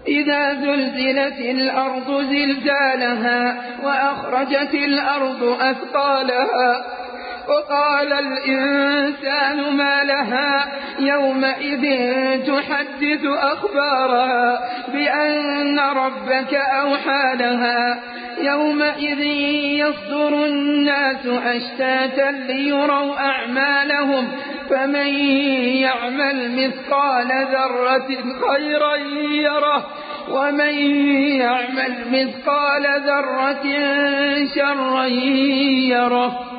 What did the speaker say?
إذا زلزلت الأرض زلزالها وأخرجت الأرض أثقالها وقال الإنسان ما لها يومئذ تحدث أخبارها بأن ربك أوحى لها يومئذ يصدر الناس أشتاتا ليروا أعمالهم فمن يعمل مثقال ذرة خيرا يره ومن يعمل مثقال ذرة شرا يره.